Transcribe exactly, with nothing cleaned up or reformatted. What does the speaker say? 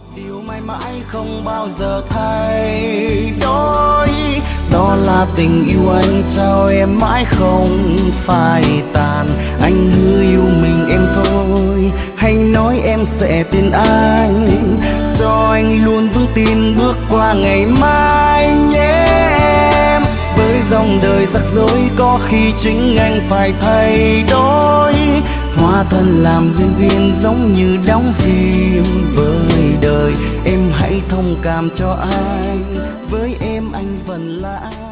điều mãi mãi không bao giờ thay đổi, đó là tình yêu anh trao em mãi không phai tàn. Anh hứa yêu mình em thôi, hay nói em sẽ tin anh, cho anh luôn vững tin bước qua ngày mai nhé em. Với dòng đời rắc rối có khi chính anh phải thay đổi, hóa thân làm diễn viên giống như đóng phim với đời. Em hãy thông cảm cho anh, với em anh vẫn là anh.